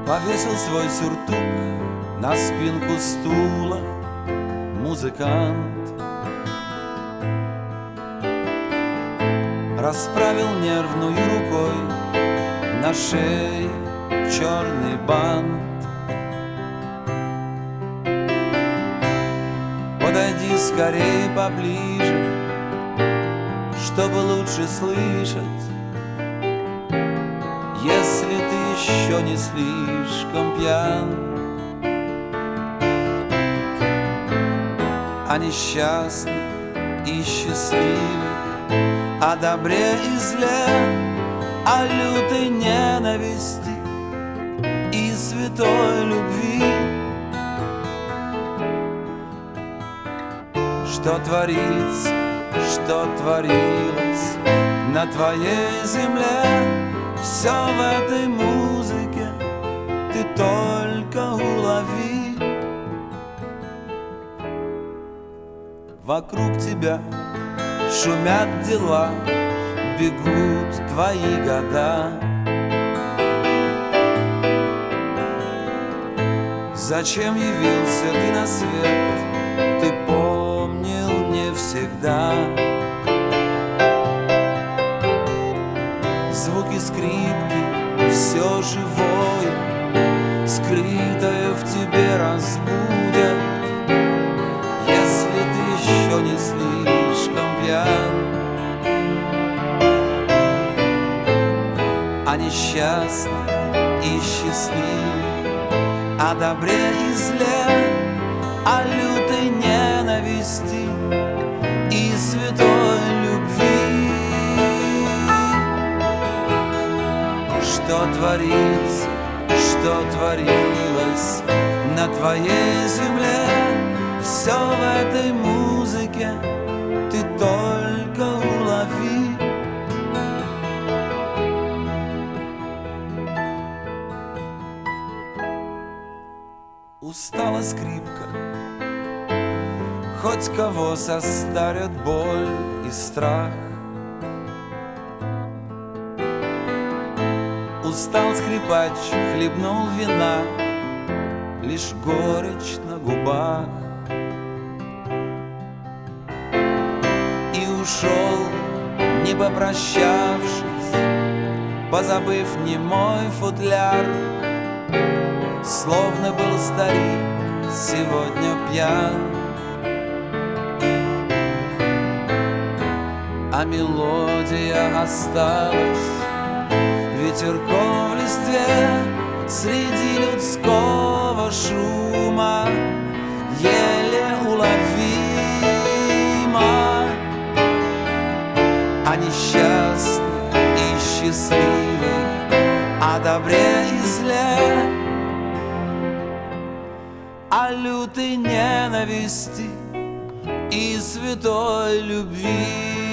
Повесил свой сюртук на спинку стула музыкант, расправил нервную рукой на шее черный бант. Подойди скорее поближе, чтобы лучше слышать, если ты еще не слишком пьян. О несчастных и счастливых, о добре и зле, о лютой ненависти и святой любви. Что творится, что творилось на твоей земле, все в этой музыке ты только улови. Вокруг тебя шумят дела, бегут твои года. Зачем явился ты на свет, ты помнил не всегда. Звуки скрипки, все живое, скрытое в тебе разбудят, если ты еще не слишком пьян. О несчастных и счастливых, о добре и зле, о лютой ненависти и святой любви. Что творится, что творилось на твоей земле, все в этой музыке ты только улови. Устала скрипка, хоть кого состарят боль и страх. Устал скрипач, хлебнул вина, лишь горечь на губах. И ушел, не попрощавшись, позабыв немой футляр. Словно был старик сегодня пьян, а мелодия осталась ветерком в листве среди людского шума, еле уловима. О несчастных и счастливых, о добре и зле, о лютой ненависти и святой любви.